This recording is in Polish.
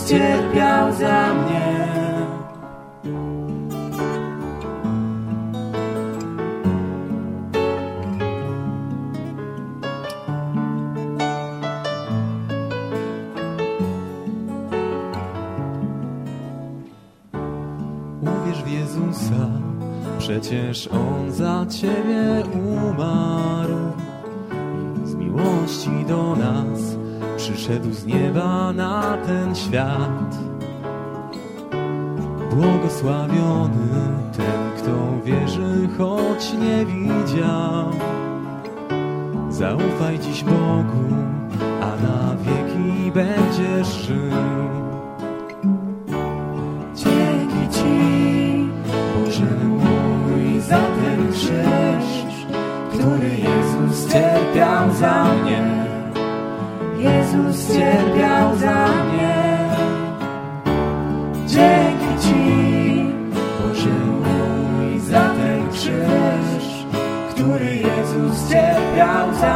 cierpiał za mnie. Uwierz w Jezusa, przecież On za ciebie umarł i z miłości do nas przyszedł z nieba na ten świat. Błogosławiony ten, kto wierzy, choć nie widział. Zaufaj dziś Bogu, a na wieki będziesz żył. Dzięki Ci, Boże mój, za ten krzyż, który Jezus cierpiał za mnie. Jezus cierpiał za mnie. Dzięki Ci, Boże mój, za ten krzyż, który Jezus cierpiał za